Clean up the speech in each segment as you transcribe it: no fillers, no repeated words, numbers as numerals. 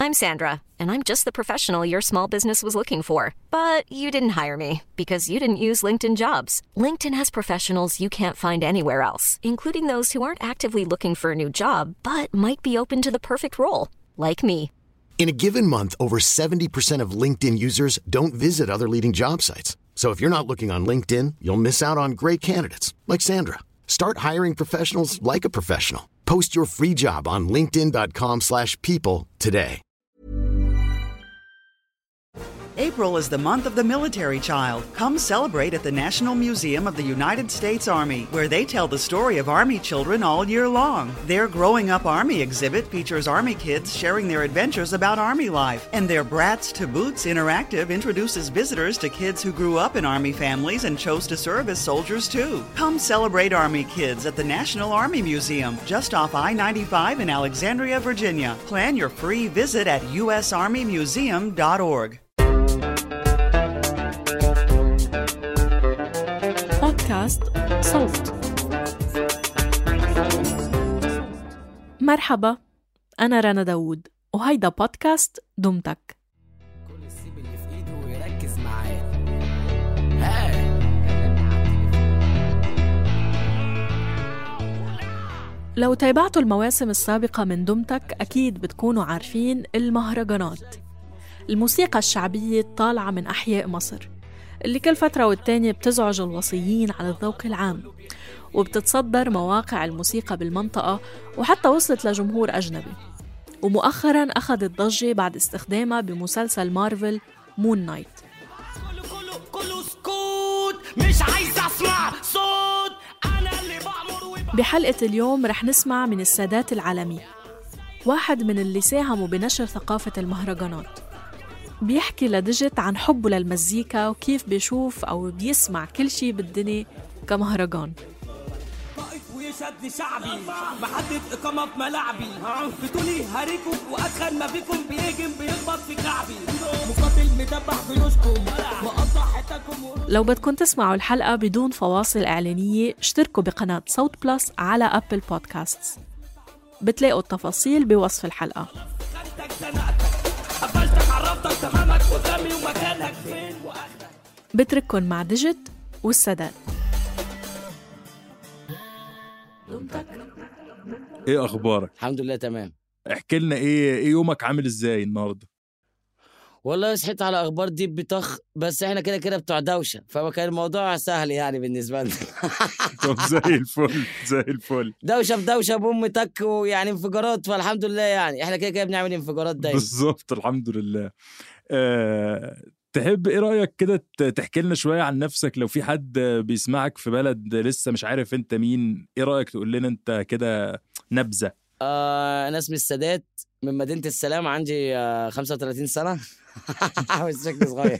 I'm Sandra, and I'm just the professional your small business was looking for. But you didn't hire me because you didn't use LinkedIn Jobs. LinkedIn has professionals you can't find anywhere else, including those who aren't actively looking for a new job, but might be open to the perfect role, like me. In a given month, over 70% of LinkedIn users don't visit other leading job sites. So if you're not looking on LinkedIn, you'll miss out on great candidates like Sandra. Start hiring professionals like a professional. Post your free job on linkedin.com/people today. April is the month of the military child. Come celebrate at the National Museum of the United States Army, where they tell the story of Army children all year long. Their Growing Up Army exhibit features Army kids sharing their adventures about Army life, and their Brats to Boots interactive introduces visitors to kids who grew up in Army families and chose to serve as soldiers too. Come celebrate Army kids at the National Army Museum, just off I-95 in Alexandria, Virginia. Plan your free visit at usarmymuseum.org. بودكاست صوت. مرحبا، أنا رنا داوود وهيدا بودكاست دمتك. كل السيب اللي في ايده ويركز معايا. لو تابعتوا المواسم السابقة من دمتك أكيد بتكونوا عارفين المهرجانات، الموسيقى الشعبية الطالعة من أحياء مصر اللي كل فترة والتانية بتزعج الوصيين على الذوق العام وبتتصدر مواقع الموسيقى بالمنطقة وحتى وصلت لجمهور أجنبي. ومؤخراً أخذت ضجة بعد استخدامها بمسلسل مارفل مون نايت. كله سكوت، مش عايز أسمع صوت، أنا اللي بأمر. بحلقة اليوم رح نسمع من السادات العالمي، واحد من اللي ساهموا بنشر ثقافة المهرجانات. بيحكي لديجيت عن حبه للمزيكا وكيف بيشوف أو بيسمع كل شي بالدنيا كمهرجان. طائف ويشد شعبي، محدد إقامة في ملاعبي، بتقولي هاريكم وأدخل ما فيكم بيهجم بيخبط في كعبي، مقاتل مدبح جيوشكم وقطع حتاكم. لو بدكم تسمعوا الحلقة بدون فواصل إعلانية اشتركوا بقناة صوت بلس على أبل بودكاست، بتلاقوا التفاصيل بوصف الحلقة. بترككن مع ديجيت والسادات. ايه اخبارك؟ الحمد لله تمام. احكي لنا ايه يومك عامل ازاي النهارده؟ والله صحيت على اخبار ديب بطخ، بس احنا كده بتوع دوشه، فكان الموضوع سهل يعني بالنسبه لنا. طب زي الفل دوشه في دوشه بوم تك ويعني انفجارات، فالحمد لله يعني احنا كده بنعمل انفجارات دايما. بالظبط الحمد لله. تحب ايه رايك كده تحكي لنا شويه عن نفسك؟ لو في حد بيسمعك في بلد لسه مش عارف انت مين، ايه رايك تقول لنا انت كده نبذه؟ انا اسمي السادات من مدينه السلام، عندي 35 سنه. بس شكلي صغير.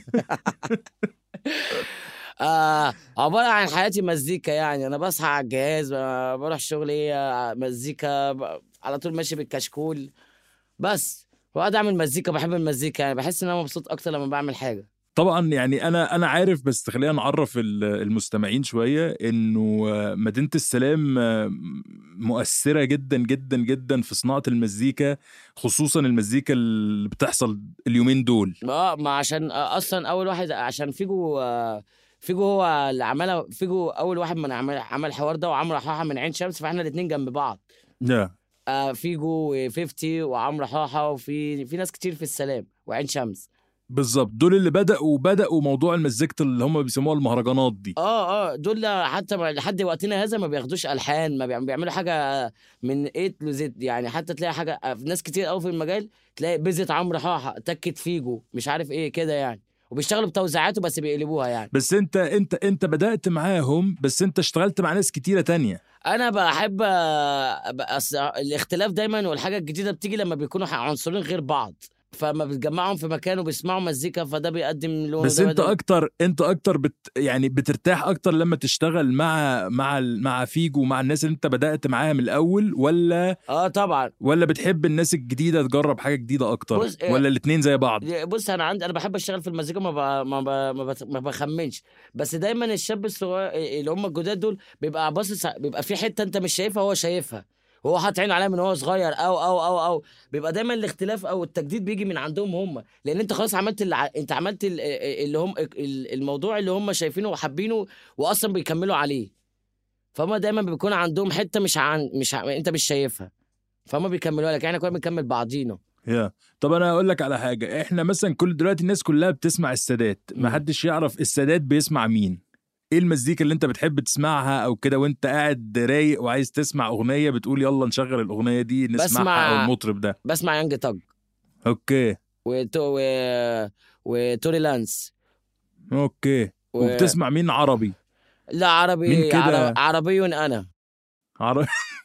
عباره عن حياتي مزيكا، يعني انا بصحى على الجهاز، بروح شغلي مزيكا، على طول ماشي بالكشكول بس، وقاعد اعمل مزيكا. بحب المزيكا، يعني بحس ان انا مبسوط اكتر لما بعمل حاجه. طبعا يعني انا عارف، بس خلينا نعرف المستمعين شويه انه مدينه السلام مؤثره جدا جدا جدا في صناعه المزيكا، خصوصا المزيكا اللي بتحصل اليومين دول. ما عشان اصلا اول واحد، عشان فيجو هو اللي عملها. فيجو اول واحد من عمل الحوار ده، وعمرو حاحه من عين شمس، فاحنا الاثنين جنب بعض. فيجو و50 وعمرو حاحه، وفي ناس كتير في السلام وعين شمس. بالظبط، دول اللي بدأوا موضوع المزيكا اللي هم بيسموها المهرجانات دي. دول حتى لحد وقتنا هذا ما بياخدوش ألحان، ما بيعملوا حاجة من A to Z، يعني حتى تلاقي حاجة ناس كتير قوي في المجال، تلاقي بيزت عمرو حاحه، تكت فيجو، مش عارف ايه كده يعني، وبيشتغلوا بتوزيعاته بس بيقلبوها يعني. بس انت بدأت معاهم، بس انت اشتغلت مع ناس كتيرة تانية. انا بحب الاختلاف دايما، والحاجة الجديدة بتيجي لما بيكونوا عنصرين غير بعض، فما بتجمعهم في مكان وبيسمعوا مزيكا، فده بيقدم لون. بس انت اكتر يعني بترتاح اكتر لما تشتغل مع فيجو، مع الناس اللي انت بدأت معاها من الاول، ولا طبعا، ولا بتحب الناس الجديدة تجرب حاجة جديدة اكتر، ولا الاتنين زي بعض؟ بص، انا بحب اشتغل في المزيكا، ما بخمنش، بس دايما الشاب الصغير اللي هم الجداد دول بيبقى باصص، بيبقى في حتة انت مش شايفها هو شايفها، وهو حاطط عينه عليها من هو صغير او بيبقى دايما الاختلاف او التجديد بيجي من عندهم هم، لان انت خلاص عملت انت عملت اللي هم الموضوع اللي هم شايفينه وحابينه واصلا بيكملوا عليه. فهم دايما بيكون عندهم حته انت مش شايفها، فهم بيكملوا لك. احنا كنا بنكمل بعضينا. طب انا اقول لك على حاجه، احنا مثلا دلوقتي الناس كلها بتسمع السادات، ما حدش يعرف السادات بيسمع مين. ايه المزيكا اللي انت بتحب تسمعها او كده وانت قاعد رايق وعايز تسمع اغنيه بتقول يلا نشغل الاغنيه دي نسمعها، او المطرب ده؟ بسمع يانج تاج. اوكي. وتوري لانس. اوكي. وبتسمع مين عربي؟ لا عربي، مين كده؟ عربي انا عربي.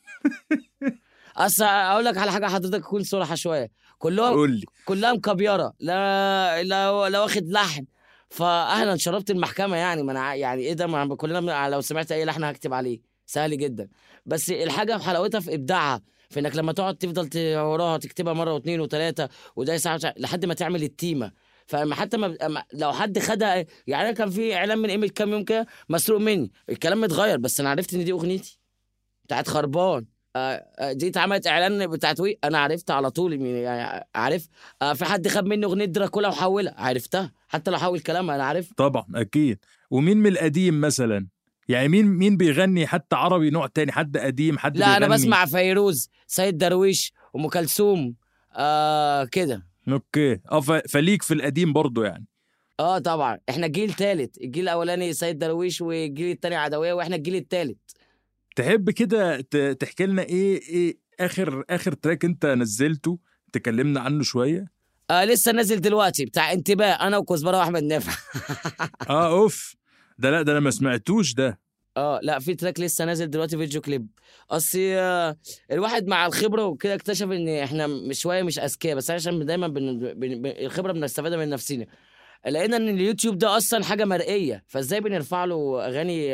اصلا اقول لك على حاجه حضرتك تكون صراحه شويه، كلها مكبيره، لا واخد لحن. فاهلا شربت المحكمه يعني، ما انا يعني ايه ده، ما كلنا لو سمعت اي لحن هكتب عليه سهل جدا. بس الحاجه في حلاوتها في ابداعها، في انك لما تقعد تفضل وراها تكتبها مره واثنين وثلاثه وده ساعه لحد ما تعمل التيمه. فما حتى لو حد خدها يعني، انا كان في اعلان من قيمه كام يوم كده مسروق مني، الكلام متغير بس انا عرفت ان دي اغنيتي بتاعت خربان. دي اتعملت اعلان بتاعت وي، انا عرفت على طول يعني عارف. في حد خد مني اغنيه دراكولا وحولها، عرفتها حتى لو حول كلامها انا عارف. طبعا اكيد. ومين من القديم مثلا يعني، مين بيغني حتى عربي نوع تاني، حد قديم حد لا بيغني؟ انا بسمع فيروز، سيد درويش، ام كلثوم كده. اوكي. فليك في القديم برضو يعني؟ طبعا احنا جيل ثالث، الجيل الاولاني سيد درويش والجيل الثاني عدويه واحنا الجيل الثالث. تحب كده تحكي لنا ايه اخر تراك انت نزلته تكلمنا عنه شويه؟ لسه نازل دلوقتي بتاع انتباه، انا وكزبره واحمد نافع. اوف، ده انا ما سمعتوش ده. لا في تراك لسه نازل دلوقتي فيديو كليب. اصل الواحد مع الخبره وكده اكتشف ان احنا مش اذكياء، بس عشان دايما الخبره بنستفادها من نفسنا. لقينا ان اليوتيوب ده اصلا حاجه مرئيه، فازاي بنرفع له اغاني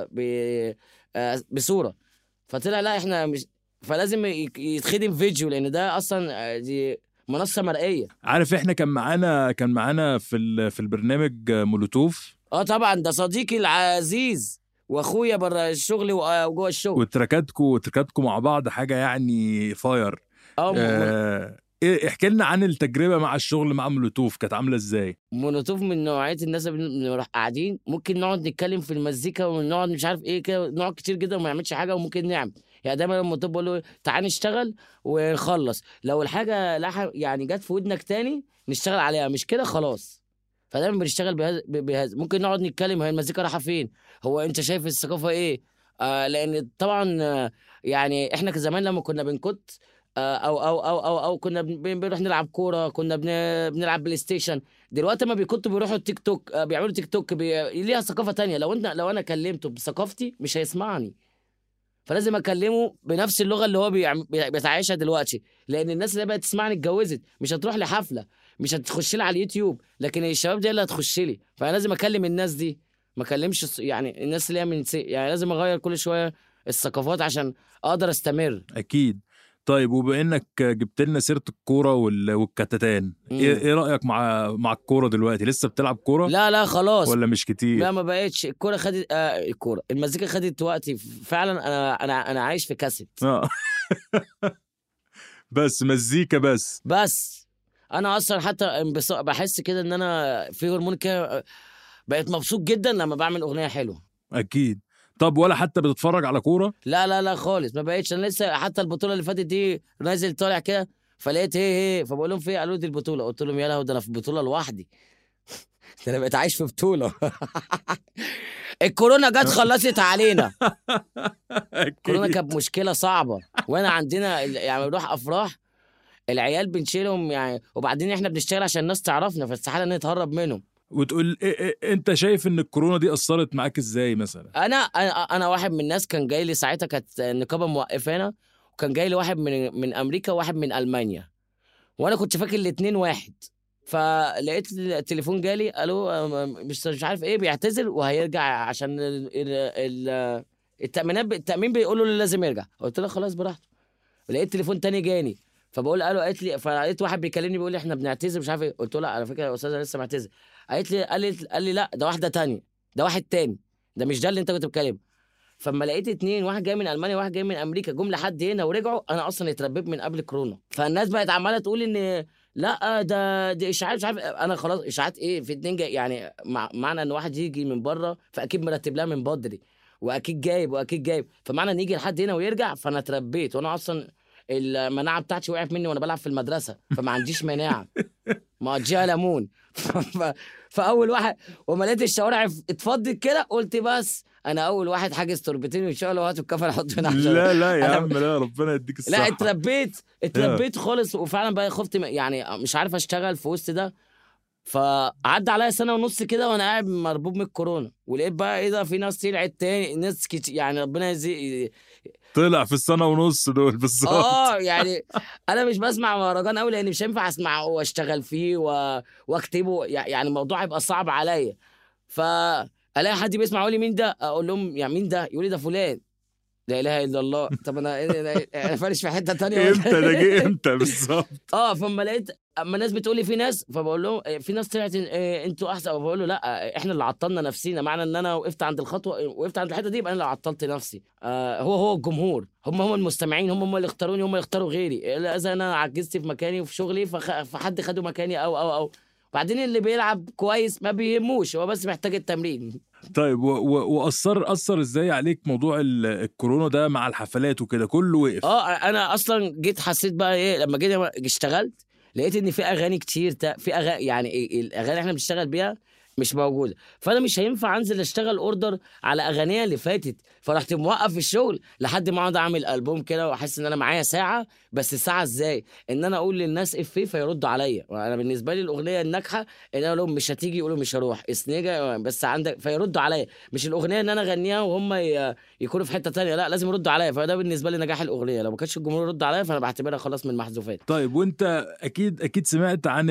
بصوره؟ فطلع لا احنا مش، فلازم يتخدم فيديو، لان ده اصلا دي منصه مرئيه. عارف احنا كان معانا في البرنامج مولوتوف. طبعا ده صديقي العزيز واخويا بره الشغل وجوه الشغل. وتركاتكم مع بعض حاجه يعني فاير. احكي لنا عن التجربه مع الشغل مع مولوتوف، كانت عامله ازاي؟ مولوتوف من نوعيه الناس اللي بنروح قاعدين ممكن نقعد نتكلم في المزيكا ونقعد مش عارف ايه كده، نقعد كتير جدا وما نعملش حاجه، وممكن نعمل يعني. دايما لما مولوتوف بقول له تعالى نشتغل ونخلص، لو الحاجه يعني جت في ودنك تاني نشتغل عليها، مش كده خلاص. فدايما بنشتغل بهذا. ممكن نقعد نتكلم هي المزيكا رايحه فين، هو انت شايف الثقافه ايه. لان طبعا يعني احنا كزمان لما كنا بنكت او كنا بنروح نلعب كوره، كنا بنلعب بلاي ستيشن. دلوقتي ما بيكونوا بيروحوا التيك توك، بيعملوا تيك توك ليها ثقافه تانية. لو انا كلمته بثقافتي مش هيسمعني، فلازم اكلمه بنفس اللغه اللي هو بيتعايشها دلوقتي. لان الناس اللي بقت تسمعني اتجوزت، مش هتروح لحفله، مش هتخش لي على اليوتيوب، لكن الشباب دي اللي هتخش لي. فانا لازم اكلم الناس دي، ما اكلمش يعني الناس اللي هي يعني لازم اغير كل شويه الثقافات عشان اقدر استمر. اكيد. طيب وبانك جبت لنا سيره الكوره والكتتان، ايه رايك مع الكوره دلوقتي؟ لسه بتلعب كوره؟ لا خلاص، ولا مش كتير؟ لا ما بقتش. الكوره خدت المزيكا خدت وقتي فعلا. انا عايش في كاسيت. بس مزيكا بس انا اصلا حتى بحس كده ان انا في هرمون كده، بقيت مبسوط جدا لما بعمل اغنيه حلوه. اكيد. طب ولا حتى بتتفرج على كوره؟ لا خالص، ما بقتش. انا لسه حتى البطوله اللي فاتت دي نازل طالع كده، فلقيت هي فبقول لهم في، قالوا دي البطوله. قلت لهم يا لهوي، ده انا في بطوله لوحدي. ده انا بقيت عايش في بطوله. الكورونا جت خلصت علينا. الكورونا كانت مشكله صعبه، وانا عندنا يعني بنروح افراح العيال بنشيلهم يعني، وبعدين احنا بنشتغل عشان الناس تعرفنا، فاستحاله نتهرب منهم. وتقول انت شايف ان الكورونا دي اثرت معاك ازاي مثلا؟ انا واحد من الناس كان جاي لي ساعتها، كانت النقابه موقفانا، وكان جاي لي واحد من امريكا وواحد من المانيا، وانا كنت فاكر الاثنين واحد. فلقيت التليفون جالي، قالوا مش عارف ايه، بيعتذر وهيرجع عشان التامين بيقولوا له لازم يرجع. قلت له خلاص براحته. لقيت تليفون تاني جاني، فبقول قالت لي، فلقيت واحد بيكلمني بيقول لي احنا بنعتذر مش عارف ايه. قلت له لا على فكره يا استاذه لسه معتذر. قال لي لا، ده واحده تانية، ده واحد تاني، ده مش ده اللي انت كنت بتكلمه. فلما لقيت 2 واحد جاي من المانيا واحد جاي من امريكا جم لحد هنا ورجعوا، انا اصلا اتربيت من قبل كورونا. فالناس بقت عماله تقول ان لا ده اشاعات مش عارف. انا خلاص اشاعات ايه في 2 جاي يعني معنى ان واحد يجي من بره فاكيد مرتب لها من بدري واكيد جايب فمعنى ان يجي لحد هنا ويرجع. فانا اتربيت وانا اصلا المناعه بتاعتي وقعت مني وانا بلعب في المدرسه، فما عنديش مناعه مقضيها ليمون. فاول واحد وما لقيت الشوارع اتفضت كده قلت بس انا اول واحد حاجز تربتين ان شاء الله، وهاتوا الكفن احطه هنا. لا يا عم لا، ربنا يديك الصحه. لا اتربيت خالص، وفعلا بقى خفت يعني مش عارف اشتغل في وسط ده. فعدى عليا 1.5 سنة كده وانا قاعد مربوب من الكورونا، ولقيت بقى ايه ده، في ناس طلعت تاني، ناس كتير يعني ربنا طلع في 1.5 دول بالظبط. يعني انا مش بسمع مهرجان قوي لان مش هينفع اسمعه واشتغل فيه واكتبه، يعني الموضوع هيبقى صعب عليا. فالاقي حد بيسمع يقول لي مين ده، اقول لهم يعني مين ده، يقول لي ده فلان. لا اله الا الله. طب انا فارش في حته تانية. امتى ده جه امتى بالظبط؟ فما لقيت اما الناس بتقول لي في ناس، فبقول لهم في ناس طلعت انتوا احسن، وبقول له لا احنا اللي عطلنا نفسينا. معنى ان انا وقفت عند الحته دي يبقى انا اللي عطلت نفسي. هو الجمهور، هم المستمعين، هم اللي اختاروني، هم اللي اختاروا غيري. اذا انا عجزت في مكاني وفي شغلي فحد خدوا مكاني او بعدين اللي بيلعب كويس ما بيهموش، هو بس محتاج التمرين. طيب واثر ازاي عليك موضوع الكورونا ده مع الحفلات وكده كله وقف؟ انا اصلا جيت حسيت بقى ايه لما جيت اشتغلت، لقيت ان في اغاني كتير في اغاني، يعني الاغاني اللي احنا بنشتغل بيها مش موجوده. فانا مش هينفع انزل اشتغل اوردر على اغانيها اللي فاتت، فرحت موقف الشغل لحد ما اقعد اعمل البوم كده واحس ان انا معايا ساعه. بس الساعه ازاي ان انا اقول للناس افيه فيردوا عليا. انا بالنسبه لي الاغنيه الناجحه ان انا لهم مش هتيجي يقولوا مش هروح اسنيجا بس عندك فيردوا عليا، مش الاغنيه ان انا اغنيها وهم يكونوا في حته تانية، لا لازم يردوا عليا. فده بالنسبه لي نجاح الاغنيه، لو ما كانش الجمهور يرد عليا فانا بعتبرها خلاص من المحذوفات. طيب وانت اكيد سمعت عن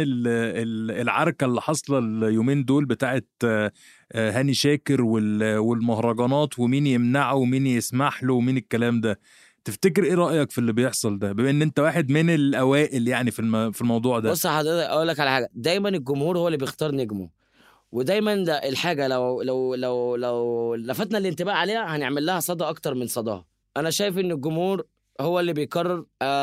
العركه اللي حاصله اليومين دول بتاعت هاني شاكر والمهرجانات، ومين يمنعه ومين يسمح له ومين الكلام ده. تفتكر ايه رأيك في اللي بيحصل ده بما ان انت واحد من الاوائل يعني في الموضوع ده؟ بص حضرتك اقول لك على حاجه، دايما الجمهور هو اللي بيختار نجمه، ودايما الحاجه لو لفتنا الانتباه عليها هنعمل لها صدى اكتر من صداها. انا شايف ان الجمهور هو اللي بيقرر.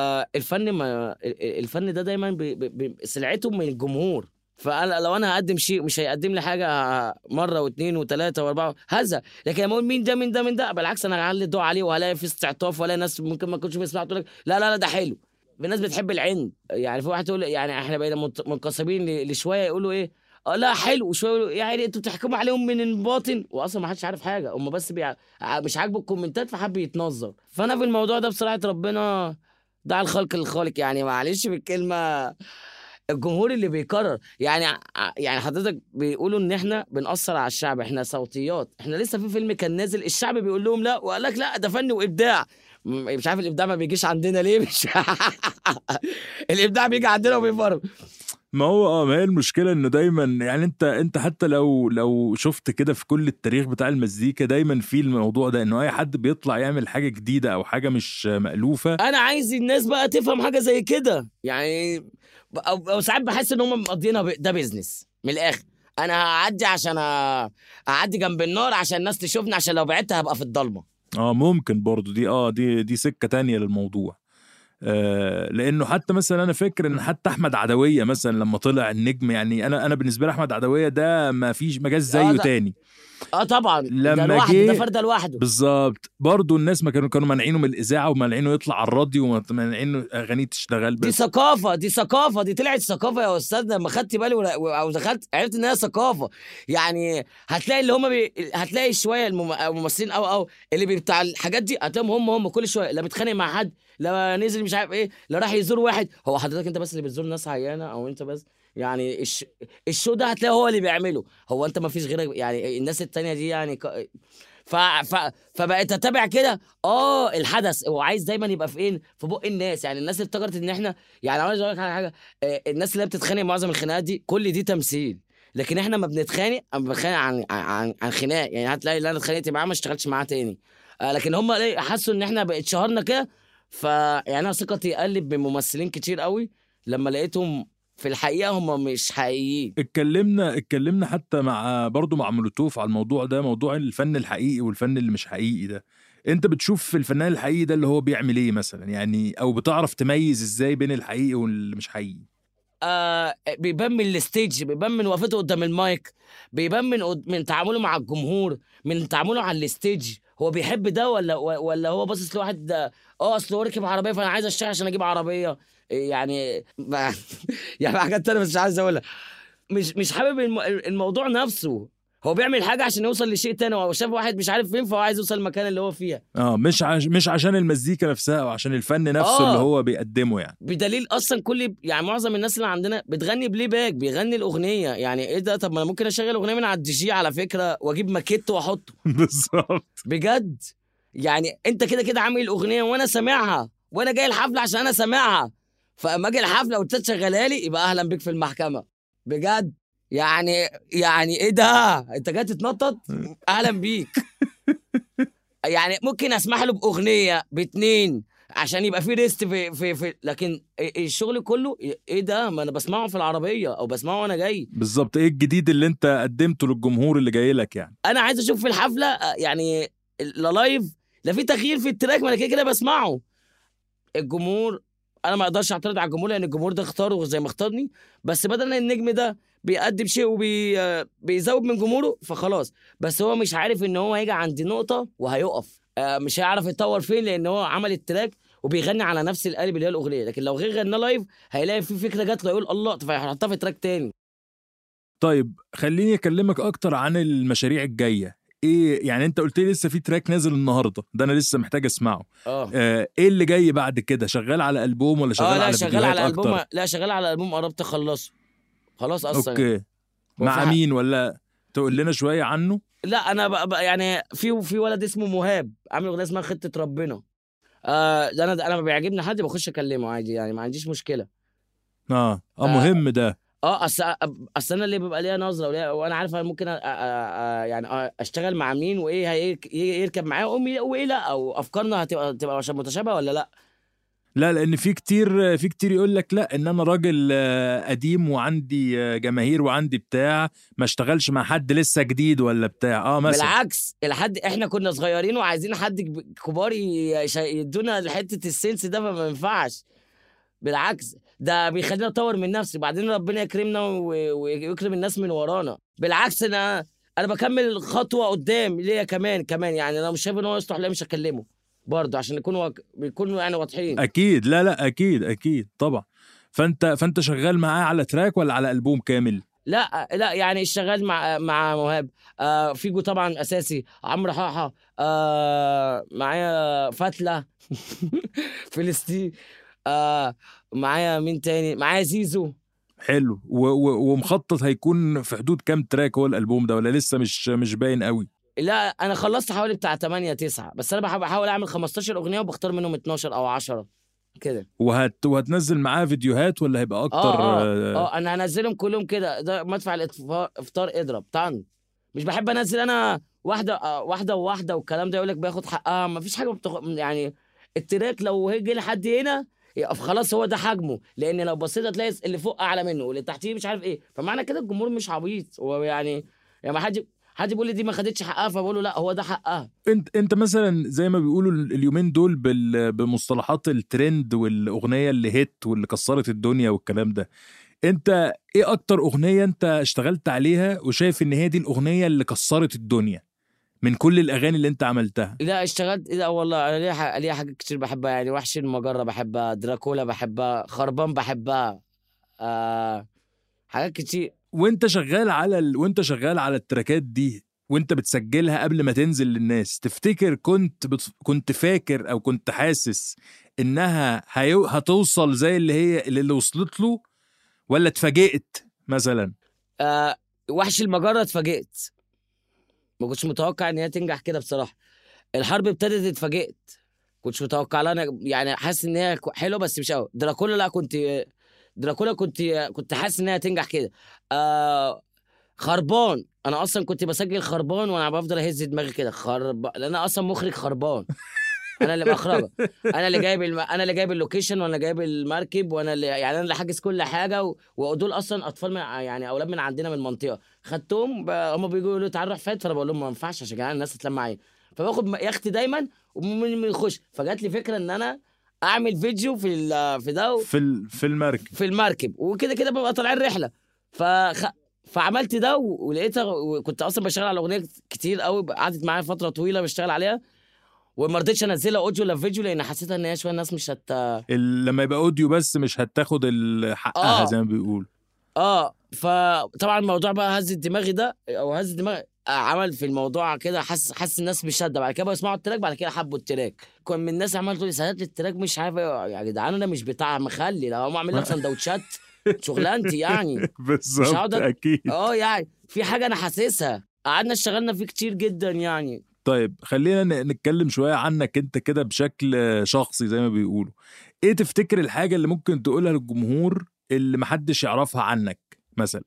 الفن ده دايما سلعته من الجمهور. فانا لو انا هقدم شيء مش هيقدم لي حاجه مره واثنين وثلاثه واربعه هذا، لكن لما اقول مين ده بالعكس انا هعلي الضوء عليه وهلاقي في استعطاف ولا ناس ممكن ما كنتش بيسمعوا تقول لك لا ده حلو. في ناس بتحب العند، يعني في واحد تقول يعني احنا بقينا منقسمين لشويه يقولوا ايه لا حلو، وشويه يقولوا يعني انتوا بتحكموا عليهم من الباطن واصلا ما حدش عارف حاجه، هم بس مش عاجبه الكومنتات فحب يتنظر. فانا في الموضوع ده بصراحه ربنا دع الخلق للخالق، يعني معلش بالكلمه الجمهور اللي بيقرر. يعني حضرتك بيقولوا ان احنا بنأثر على الشعب، احنا صوتيات. احنا لسه في فيلم كان نازل الشعب بيقول لهم لا، وقال لك لا ده فن وابداع. مش عارف الابداع ما بيجيش عندنا ليه، مش الابداع بيجي عندنا وبيفرق. ما هو ما هي المشكله انه دايما يعني انت حتى لو شفت كده في كل التاريخ بتاع المزيكا دايما في الموضوع ده انه اي حد بيطلع يعمل حاجه جديده او حاجه مش مألوفه. انا عايز الناس بقى تفهم حاجه زي كده، يعني او ساعات بحس ان هم مقضينها ده بيزنس من الاخر. انا هعدي عشان اعدي جنب النار عشان الناس تشوفني، عشان لو بعدت هبقى في الضلمه. ممكن برضو دي سكه تانية للموضوع. لانه حتى مثلا انا فاكر ان حتى احمد عدويه مثلا لما طلع النجم، يعني انا بالنسبه لي احمد عدويه ده ما فيش مجال زيه تاني. طبعا لما ده فرده لوحده بالظبط. برضو الناس ما كانوا مانعينه من الاذاعه ومانعينه يطلع على الراديو ومانعينه اغانيه تشتغل. دي ثقافه دي طلعت ثقافه يا استاذ. لما خدت بالي او دخلت عرفت ان هي ثقافه. يعني هتلاقي اللي هم هتلاقي شويه الممثلين او اللي بتاع الحاجات دي هتلاقيهم هم كل شويه لا بيتخانق مع حد، لا نزل مش عارف ايه، لا راح يزور واحد. هو حضرتك انت بس اللي بتزور ناس عيانه او انت بس؟ يعني الشو ده هتلاقيه هو اللي بيعمله. هو انت ما فيش غيرك يعني الناس التانية دي يعني فبقيت اتابع كده الحدث هو عايز دايما يبقى في بق الناس. يعني الناس افتكرت ان احنا يعني عايز اقول لك على حاجه، الناس اللي بتتخانق معظم الخناقات دي كل دي تمثيل، لكن احنا ما بنتخانق عن خناق. يعني هتلاقي اللي انا اتخانقت معاه ما اشتغلتش معاه تاني. لكن هم حسوا ان احنا اتشهرنا كده. يعني انا ثقتي قلب بممثلين كتير قوي لما لقيتهم في الحقيقه هم مش حقيقيين. اتكلمنا حتى برضو مع مولوتوف على الموضوع ده، موضوع الفن الحقيقي والفن اللي مش حقيقي ده. انت بتشوف في الفنان الحقيقي ده اللي هو بيعمل ايه مثلا يعني، او بتعرف تميز ازاي بين الحقيقي واللي مش حقيقي؟ بيبان من الستيج، بيبان من وقفته قدام المايك، بيبان من تعامله مع الجمهور، من تعامله على الستيج. هو بيحب ده ولا هو باصص لواحد اصل هو ركب عربيه فانا عايز اشتغل عشان اجيب عربيه يعني يعني حاجات تانية بس مش عايز اقولها. مش حابب الموضوع نفسه. هو بيعمل حاجه عشان يوصل لشيء تاني، هو شاف واحد مش عارف فين فهو عايز يوصل المكان اللي هو فيها. مش عشان المزيكا نفسها او عشان الفن نفسه اللي هو بيقدمه يعني. بدليل اصلا يعني معظم الناس اللي عندنا بتغني بلاي باك، بيغني الاغنيه. يعني ايه ده؟ طب ما انا ممكن اشغل اغنيه من على الدي جي على فكره واجيب ماكيت واحطه. بالظبط بجد. يعني انت كده عامل الاغنيه وانا سامعها وانا جاي الحفله عشان انا سامعها، فاما اجي الحفله وانت تشغلها لي يبقى اهلا بيك في المحكمه. بجد يعني ايه ده؟ انت جاي تتنطط؟ اهلا بيك. يعني ممكن اسمح له باغنيه باتنين عشان يبقى في ريست في لكن الشغل كله ايه ده؟ ما انا بسمعه في العربيه او بسمعه وانا جاي. بالظبط. ايه الجديد اللي انت قدمته للجمهور اللي جاي لك يعني؟ انا عايز اشوف في الحفله يعني لا لايف لا في تغيير في التراك، ما انا كده بسمعه. الجمهور انا ما اقدرش اعترض على الجمهور لان الجمهور ده اختاره زي ما اختارني، بس بدل النجم ده بيقدم شيء وبيزود من جمهوره فخلاص. بس هو مش عارف ان هو هيجي عند نقطه وهيقف، مش هيعرف يتطور فين لان هو عمل التراك وبيغني على نفس القالب اللي هي الاغنيه. لكن لو غير غنى لايف هيلاقي في فكره جات له يقول الله فهيحطها في تراك تاني. طيب خليني اكلمك اكتر عن المشاريع الجايه. ايه يعني؟ انت قلت لي لسه في تراك نازل النهارده، ده انا لسه محتاج اسمعه. ايه اللي جاي بعد كده؟ شغال على ألبوم ولا شغال على فيديوهات اكتر؟ لا شغال على ألبوم قربت اخلصه خلاص اصلا. اوكي. مع مين ولا تقول لنا شويه عنه؟ لا انا بقى يعني في ولد اسمه مهاب عامل اغنيه اسمها خطه ربنا. ده انا بيعجبني حد بخش اكلمه عادي يعني، ما عنديش مشكله. مهم ده. اصل انا اللي بيبقى ليا نظره وانا عارف انا ممكن يعني اشتغل مع مين وايه يركب معاه وايه لا، او افكارنا هتبقى متشابهه ولا لا. لا لان في كتير يقول لك لا ان انا راجل قديم وعندي جماهير وعندي بتاع، ما اشتغلش مع حد لسه جديد ولا بتاع. مثلا بالعكس، احنا كنا صغيرين وعايزين حد كبار يدونا حته السنس ده، فما ينفعش. بالعكس ده بيخلينا نطور من نفسي، بعدين ربنا يكرمنا ويكرم الناس من ورانا. بالعكس انا بكمل خطوه قدام ليا كمان يعني لو مش شايف ان هو يصلح ليه مش هكلمه برضه عشان يكونوا يعني واضحين. اكيد. لا اكيد طبعا. فانت شغال معاه على تراك ولا على ألبوم كامل؟ لا يعني شغال مع مهاب. فيجو طبعا اساسي، عمرو حاحه، معايا فتله فلسطين، معايا مين تاني؟ معايا زيزو. حلو. ومخطط هيكون في حدود كام تراك هو الألبوم ده ولا لسه مش باين قوي؟ لا انا خلصت حوالي بتاع 8-9، بس انا بحاول اعمل 15 اغنيه وبختار منهم 12 او 10 كده. وهتنزل معاه فيديوهات ولا هيبقى اكتر؟ انا هنزلهم كلهم كده. ده مدفع الافطار اضرب طن. مش بحب انزل انا واحده والكلام ده، يقول لك بياخد حقها. ما فيش حاجه يعني التراك لو هيجي لحد هنا خلاص هو ده حجمه، لان لو بصيت هتلاقي اللي فوق اعلى منه واللي تحتيه مش عارف ايه. فمعنى كده الجمهور مش عبيط. هو يعني ما حد بيقول لي دي ما خدتش حقها فبقول له لا هو ده حقها. انت مثلا زي ما بيقولوا اليومين دول بمصطلحات الترند والاغنيه اللي هيت واللي كسرت الدنيا والكلام ده، انت ايه اكتر اغنيه انت اشتغلت عليها وشايف ان هي دي الاغنيه اللي كسرت الدنيا من كل الاغاني اللي انت عملتها؟ لا اشتغلت، لا والله ليها حاجات كتير بحبها يعني. وحش المجره بحبها، دراكولا بحبها، خربان بحبها، حاجات كتير. وانت شغال على التراكات دي وانت بتسجلها قبل ما تنزل للناس، تفتكر كنت فاكر او كنت حاسس انها هتوصل زي اللي وصلت له، ولا اتفاجئت مثلا؟ وحش المجره اتفاجئت، ما كنتش متوقع ان هي تنجح كده بصراحه. الحرب ابتدت اتفاجئت، كنتش متوقع لها يعني. حاسس ان هي حلوه بس مش قوي. دراكولا كنت حاسس ان هي تنجح كده. خربان انا اصلا كنت بسجل خربان وانا بفضل اهز دماغي كده لان انا اصلا مخرج خربان. انا اللي بخرجها، انا اللي جايب اللوكيشن، وانا جايب المركب، وانا اللي يعني انا اللي حاجز كل حاجه. ودول اصلا اطفال يعني اولاد من عندنا من المنطقه، خدتهم هم بيجوا يقولوا تعالوا نروح فات، فانا بقول لهم ما ينفعش عشان الناس تتلم معايا، فباخد يختي دايما ومن يخش. فجات لي فكره ان انا اعمل فيديو في المركب، وكده كده ببقى طالعين رحله. فعملت ده ولقيتها، وكنت اصلا بشتغل على اغنيه كتير قوي، قعدت معايا فتره طويله بشتغل عليها، وما رضيتش انزلها اوديو ولا فيديو، لان حسيتها ان هي شويه الناس مش لما يبقى اوديو بس مش هتاخد حقها زي ما بيقول. فطبعا الموضوع بقى هز دماغي ده، او هز دماغي عمل في الموضوع كده، حس الناس بشده. بعد كده بقى يسمعوا التراك، بعد كده حبوا التراك. كان من الناس عمال تقول لي سادات التراك مش عارف يا جدعان، انا مش بتاع مخلي، لو هم اعمل لك سندوتشات شغلانتي يعني. بالظبط اكيد. يعني في حاجه انا حاسسها، قعدنا اشتغلنا فيه كتير جدا يعني. طيب خلينا نتكلم شويه عنك انت كده بشكل شخصي زي ما بيقولوا. ايه تفتكر الحاجه اللي ممكن تقولها للجمهور اللي محدش يعرفها عنك مثلا؟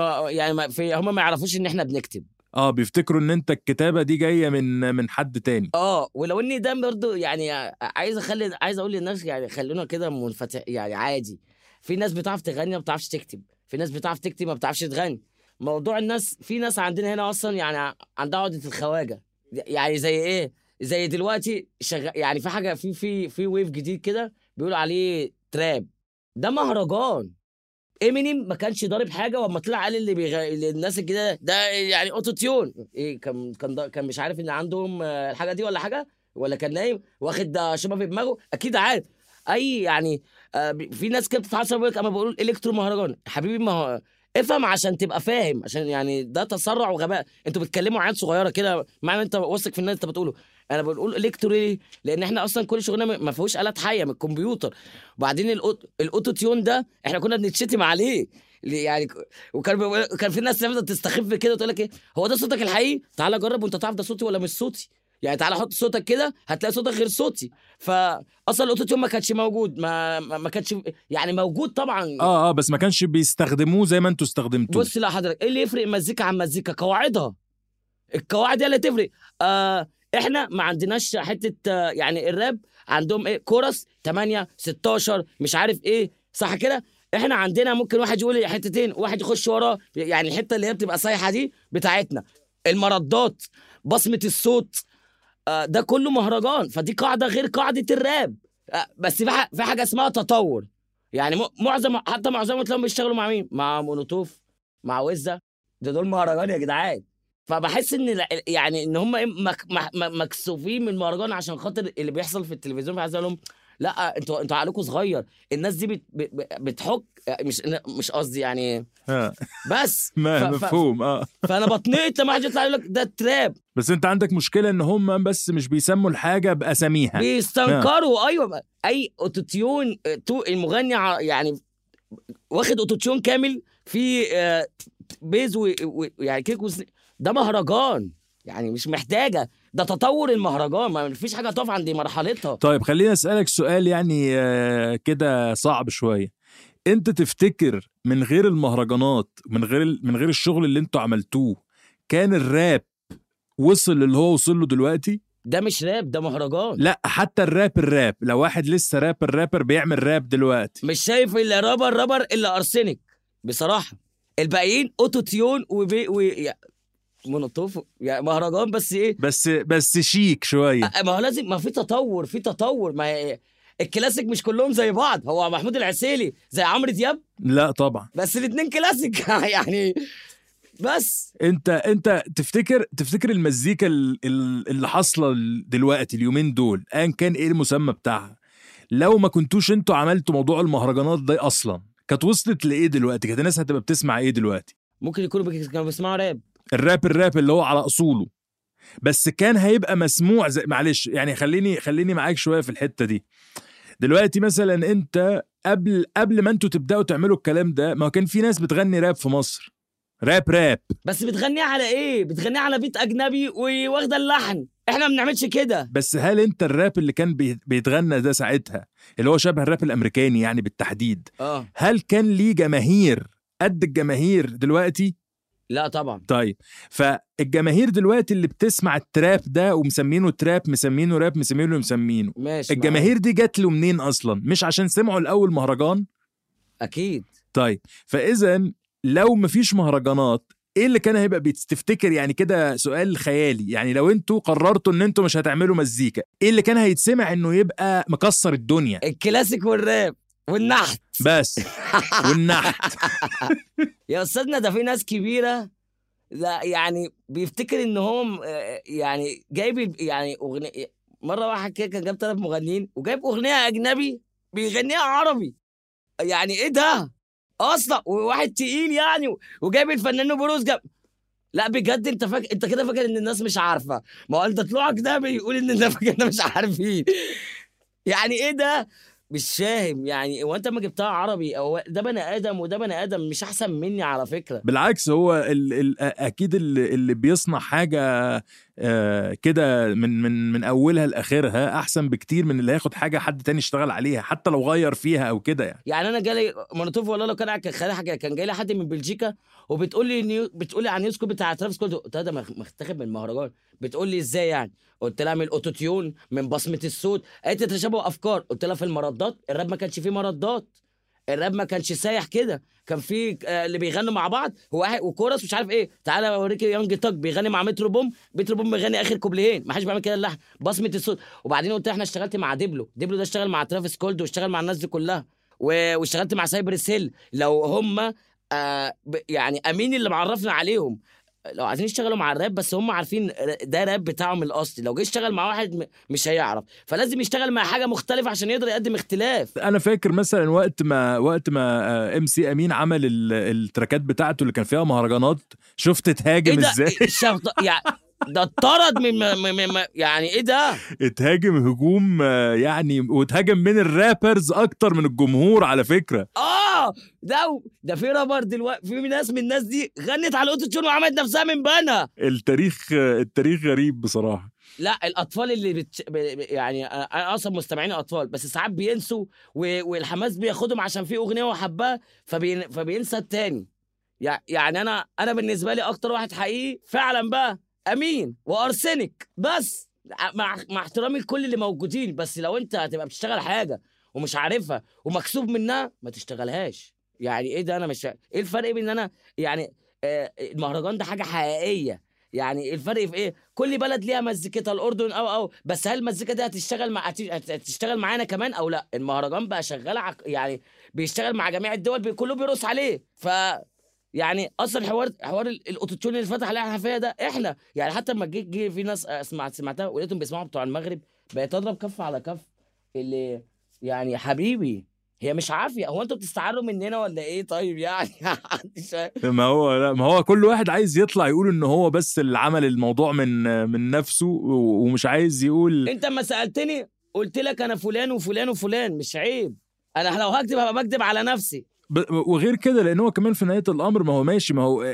هم ما يعرفوش ان احنا بنكتب. بيفتكروا ان انت الكتابه دي جايه من حد تاني. ولو اني ده برضه يعني عايز اقول للناس يعني خلونا كده منفتح، يعني عادي. في ناس بتعرف تغني ما بتعرفش تكتب، في ناس بتعرف تكتب ما بتعرفش تغني. موضوع الناس، في ناس عندنا هنا اصلا يعني عندها عقده الخواجه، يعني زي ايه، زي دلوقتي يعني في حاجه في ويف جديد كده بيقولوا عليه تراب. ده مهرجان. امينيم ما كانش ضارب حاجه، وما طلع قال اللي الناس الجديده ده يعني اوتو تيون. ايه كان مش عارف ان عندهم الحاجه دي ولا حاجه، ولا كان نايم واخد شباب في دماغه. اكيد عارف يعني في ناس كده بتتعصب بيقول لك اما بقول الكترو مهرجان. حبيبي ما هو افهم عشان تبقى فاهم، عشان يعني ده تسرع وغباء. انتوا بتتكلموا عيال صغيره كده، معنى انت واثق في الناس انت بتقوله. انا بقول الكترو ليه؟ لان احنا اصلا كل شغلنا ما فيهوش آلات حيه من الكمبيوتر. وبعدين الاوتو تيون ده احنا كنا بنتشتم عليه يعني، وكان في ناس تستخف كده وتقول لك ايه هو ده صوتك الحقيقي؟ تعالى جرب وانت تعرف ده صوتي ولا مش صوتي. يعني تعالى حط صوتك كده هتلاقي صوتك غير صوتي. فاصلا الاوتو تيون ما كانش موجود، ما كانش يعني موجود طبعا. بس ما كانش بيستخدموه زي ما انتوا استخدمتوه. بص لا حضرتك، ايه اللي يفرق مزيكا عن مزيكا؟ قواعدها. القواعد هي اللي تفرق. احنا ما عندناش حته يعني الراب عندهم ايه كورس 8 16 مش عارف ايه، صح كده؟ احنا عندنا ممكن واحد يقول حتتين واحد يخش وراه، يعني الحته اللي هي بتبقى صايحه دي بتاعتنا، المردات، بصمه الصوت، ده كله مهرجان. فدي قاعده غير قاعده الراب. بس في حاجه اسمها تطور. يعني حتى معظمهم تلاقيهم بيشتغلوا مع مين؟ مع مولوتوف، مع وزة. دول مهرجان يا جدعان. فبحس ان يعني ان هم مكسوفين من المهرجان عشان خاطر اللي بيحصل في التلفزيون. عايز اقول لهم لا، انتوا عقلكم صغير. الناس دي بتحك، مش قصدي يعني بس مفهوم. فانا بطنيت لما حد يطلع يقول لك ده تراب. بس انت عندك مشكله ان هم بس مش بيسموا الحاجه باساميها، بيستنكروا. ايوه، اي اوتوتيون المغني يعني واخد اوتوتيون كامل في بيز يعني كيك ده مهرجان يعني، مش محتاجه. ده تطور المهرجان، ما فيش حاجه تقف عند مرحلتها. طيب خلينا اسالك سؤال يعني كده صعب شويه. انت تفتكر من غير المهرجانات، من غير الشغل اللي انتوا عملتوه، كان الراب وصل اللي هو وصل له دلوقتي؟ ده مش راب، ده مهرجان. لا حتى الراب لو واحد لسه رابر بيعمل راب دلوقتي، مش شايف الا رابر الا ارسنك بصراحه. الباقيين اوتو تيون منطوف يعني مهرجان. بس ايه، بس شيك شويه. ما هو لازم، ما في تطور. ما الكلاسيك مش كلهم زي بعض. هو محمود العسيلي زي عمرو دياب؟ لا طبعا، بس الاثنين كلاسيك يعني. بس انت تفتكر المزيكا اللي حاصله دلوقتي اليومين دول، ان كان ايه المسمى بتاعها، لو ما كنتوش انتوا عملتوا موضوع المهرجانات ده اصلا، كانت وصلت لايه دلوقتي؟ كانت الناس هتبقى بتسمع ايه دلوقتي؟ ممكن يكونوا كانوا بيسمعوا راب. الراب اللي هو على اصوله، بس كان هيبقى مسموع زي، معلش يعني خليني معاك شويه في الحته دي. دلوقتي مثلا انت قبل ما انتوا تبداوا تعملوا الكلام ده، ما كان في ناس بتغني راب في مصر، راب بس بتغني على ايه؟ بتغني على بيت اجنبي واخده اللحن. احنا ما بنعملش كده. بس هل انت الراب اللي كان بيتغنى ده ساعتها، اللي هو شبه الراب الامريكاني يعني بالتحديد، هل كان ليه جماهير قد الجماهير دلوقتي؟ لا طبعا. طيب فالجماهير دلوقتي اللي بتسمع التراب ده ومسمينه تراب، مسمينه راب، مسمينه ماشي. الجماهير دي جات له منين اصلا؟ مش عشان سمعوا الاول مهرجان؟ اكيد. طيب فاذا لو مفيش مهرجانات ايه اللي كان هيبقى تفتكر يعني كده سؤال خيالي، يعني لو انتوا قررتوا ان انتوا مش هتعملوا مزيكا ايه اللي كان هيتسمع انه يبقى مكسر الدنيا؟ الكلاسيك والراب والنحت بس. والنحت. يا استاذنا ده في ناس كبيره لا يعني بيفتكر ان هو يعني جايب يعني اغنيه. مره واحد كده كان جاب 3 مغنيين وجايب اغنيه اجنبي بيغنيها عربي. يعني ايه ده اصلا؟ وواحد تقيل يعني وجايب الفنان بروز لا بجد انت كده فاكر ان الناس مش عارفه. ما هو انت طلوعك ده بيقول ان الناس فاكر مش عارفين. يعني ايه ده؟ مش فاهم يعني. وانت ما جبتها عربي او ده بني ادم وده بني ادم مش احسن مني على فكره. بالعكس هو اكيد اللي بيصنع حاجه كده من اولها لاخرها احسن بكتير من اللي هياخد حاجه حد تاني يشتغل عليها حتى لو غير فيها او كده يعني انا جالي مولوتوف والله لو كان حاجه كان جاي لي حد من بلجيكا وبتقول لي عن نيوز كوب بتاع ترافيس سكوت. قلت ده مختخب من المهرجان. بتقول لي ازاي يعني؟ قلت لها من الاوتوتيون من بصمه الصوت. قالت تشابه افكار. قلت لها في المردات الراب ما كانش فيه مردات. الراب ما كانش سايح كده. كان في اللي بيغنوا مع بعض واحد وكورس مش عارف ايه. تعالى اوريك يانج تاك بيغني مع مترو بوم بيغني اخر كوبليهين. ما حدش بيعمل كده اللحن بصمه الصوت. وبعدين قلت احنا اشتغلت مع ديبلو ده اشتغل مع ترافيس كولد واشتغل مع الناس دي كلها واشتغلت مع سايبر سيل. لو هم يعني امين اللي معرفنا عليهم لو عايزين يشتغلوا مع الراب بس هم عارفين ده راب بتاعهم الاصلي. لو جه يشتغل مع واحد مش هيعرف. فلازم يشتغل مع حاجه مختلفه عشان يقدر يقدم اختلاف. انا فاكر مثلا وقت ما ام سي امين عمل التراكات بتاعته اللي كان فيها مهرجانات شفت تهاجم ازاي. يعني ده اتطرد من يعني ايه ده؟ اتهاجم هجوم يعني واتهاجم من الرابرز اكتر من الجمهور على فكره. ده في رابر دلوقتي في ناس من الناس دي غنت على الاوتو تيون وعملت نفسها من بنا. التاريخ غريب بصراحه. لا الاطفال اللي يعني انا اصلا مستمعين اطفال بس ساعات بينسوا والحماس بياخدهم عشان في اغنيه وحبها فبينسى التاني. يعني انا بالنسبه لي اكتر واحد حقيقي فعلا بقى امين وارسنك بس مع احترامي لكل اللي موجودين. بس لو انت هتبقى بتشتغل حاجه ومش عارفها ومكسوب منها ما تشتغلهاش. يعني ايه ده؟ انا مش ايه الفرق بين انا يعني المهرجان ده حاجه حقيقيه. يعني الفرق في ايه؟ كل بلد ليها مزيكتها. الاردن او بس هل المزيكا دي هتشتغل معانا كمان او لا؟ المهرجان بقى شغال يعني بيشتغل مع جميع الدول كله بيرقص عليه. يعني اصلا حوار الاوتوتيون اللي فتح عليها الحنفيه ده احنا يعني حتى لما جه في ناس سمعتها ولقيتهم بيسمعوا بتوع المغرب بقيت اضرب كف على كف. اللي يعني حبيبي هي مش عافيه. هو انتوا بتستعروا مننا ولا ايه؟ طيب يعني ما هو كل واحد عايز يطلع يقول ان هو بس اللي عمل الموضوع من نفسه ومش عايز يقول. انت ما سالتني قلت لك انا فلان وفلان وفلان. مش عيب؟ انا لو هكذب هبقى بكذب على نفسي. وغير كده لان هو كمان في نهايه الامر ما هو ماشي. ما هو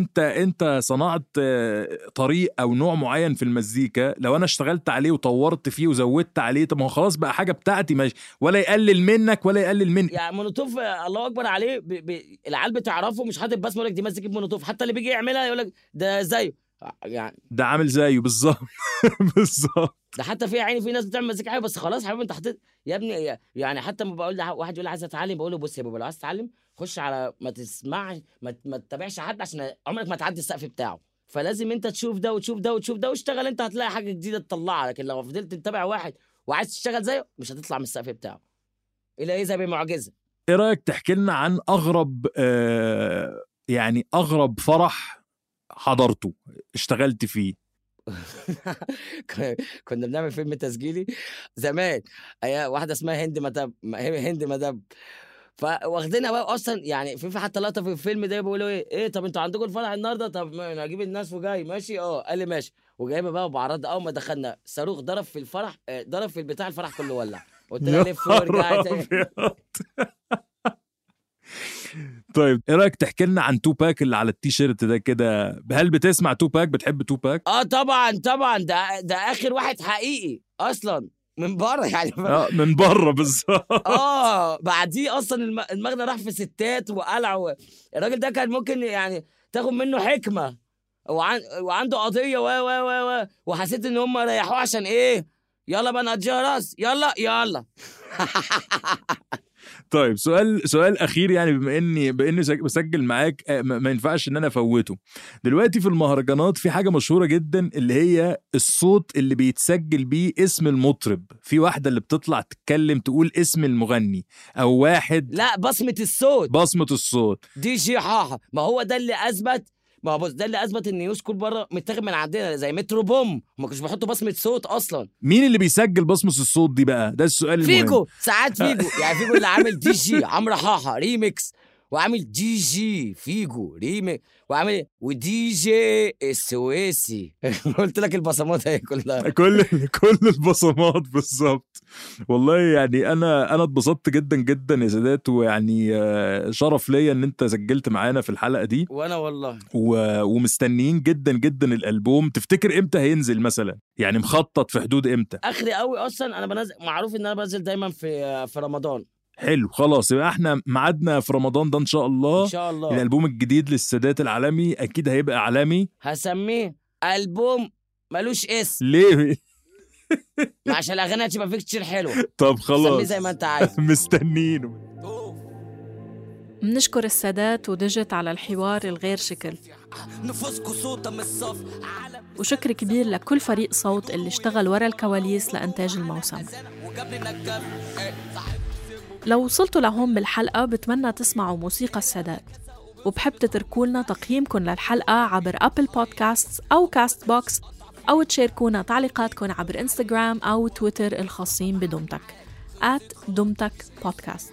انت صنعت طريق او نوع معين في المزيكا. لو انا اشتغلت عليه وطورت فيه وزودت عليه طب ما هو خلاص بقى حاجه بتاعتي ماشي ولا يقلل منك ولا يقلل مني. يعني مولوتوف الله اكبر عليه العيال بتعرفه مش حاطط بس يقول لك دي مزيكه مولوتوف. حتى اللي بيجي يعملها يقول لك ده زيه يعني ده عامل زيه بالظبط. بالظبط. ده حتى في عيني في ناس بتعمل مزيكا حلوه بس خلاص حبيبي انت حطيت يا ابني. يعني حتى ما بقول واحد يقول لي عايز اتعلم بقول له بص يا بابا لو عايز تتعلم خش على ما تسمعش ما تتابعش حد عشان عمرك ما تعدي السقف بتاعه. فلازم انت تشوف ده وتشوف ده وتشوف ده واشتغل. انت هتلاقي حاجه جديده تطلعها. لكن لو فضلت تتابع واحد وعايز تشتغل زيه مش هتطلع من السقف بتاعه الا اذا بمعجزه. ايه رايك تحكي لنا عن اغرب يعني اغرب فرح حضرته اشتغلت فيه؟ كنا بنعمل فيلم تسجيلي زمان. واحده اسمها هند مدب فواخدينها بقى اصلا. يعني في حتى لقطه في الفيلم ده بيقولوا ايه طب انتوا عندكم الفرح النهارده؟ طب انا اجيب الناس وجاي ماشي. قال لي ماشي. وجايبه بقى بعرض. اول ما دخلنا صاروخ ضرب في الفرح ضرب في البتاع الفرح كله ولع. قلت لها لف ورجع تاني. طيب ايه رايك تحكي لنا عن توباك اللي على التيشيرت ده كده؟ هل بتسمع توباك؟ بتحب توباك؟ طبعا ده اخر واحد حقيقي اصلا. من بره يعني من بره بالظبط. بعديه اصلا المغنى راح في ستات وقلع الراجل ده كان ممكن يعني تاخد منه حكمه وعنده قضيه وحسيت ان هم ريحوه عشان ايه؟ يلا بقى نقضيها راس، يلا طيب سؤال اخير، يعني باني بسجل معاك ما ينفعش ان انا افوته. دلوقتي في المهرجانات في حاجه مشهوره جدا اللي هي الصوت اللي بيتسجل بيه اسم المطرب. في واحده اللي بتطلع تتكلم تقول اسم المغني، او واحد لا بصمه الصوت دي جي حاحه. ما هو ده اللي اثبت، ما هو بص ده اللي اثبت ان نيوز كول بره متاخد من عندنا زي مترو بوم، ما كانوش بيحطوا بصمه صوت اصلا. مين اللي بيسجل بصمه الصوت دي بقى؟ ده السؤال المهم. فيجو، ساعات فيجو يعني فيجو اللي عامل دي جي عمرو حاحه ريميكس، وعامل دي جي فيجو ريميكس، وعامل ودي جي السويسي. قلت لك البصمات هي كلها كل البصمات بالظبط. والله يعني انا اتبسطت جدا جدا يا سادات، ويعني شرف ليا ان انت سجلت معانا في الحلقه دي. وانا والله ومستنيين جدا جدا الالبوم. تفتكر امتى هينزل مثلا؟ يعني مخطط في حدود امتى؟ اخري قوي اصلا. انا بنزل، معروف ان انا بنزل دايما في رمضان. حلو، خلاص يبقى احنا ميعادنا في رمضان ده ان شاء الله. ان شاء الله الالبوم الجديد للسادات العالمي اكيد هيبقى عالمي. هسميه البوم ملوش اسم. ليه؟ عشان الاغاني هتبقى فيك كتير حلوه. طب خلاص سميه زي ما انت عايز. مستنينه. بنشكر السادات وديجيت على الحوار الغير شكل، وشكر كبير لكل فريق صوت اللي اشتغل ورا الكواليس لإنتاج الموسم. لو وصلتوا لهون بالحلقة بتمنى تسمعوا موسيقى السادات، وبحب تتركولنا تقييمكم للحلقة عبر أبل بودكاست أو كاست بوكس، أو تشاركونا تعليقاتكم عبر إنستغرام أو تويتر الخاصين بدمتك @دمتك بودكاست.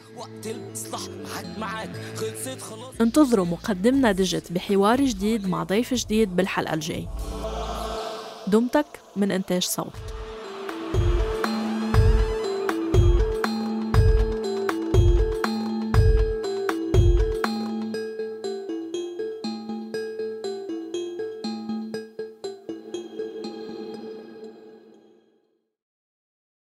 انتظروا مقدمنا ديجيت بحوار جديد مع ضيف جديد بالحلقة الجاي. دمتك من إنتاج صوت.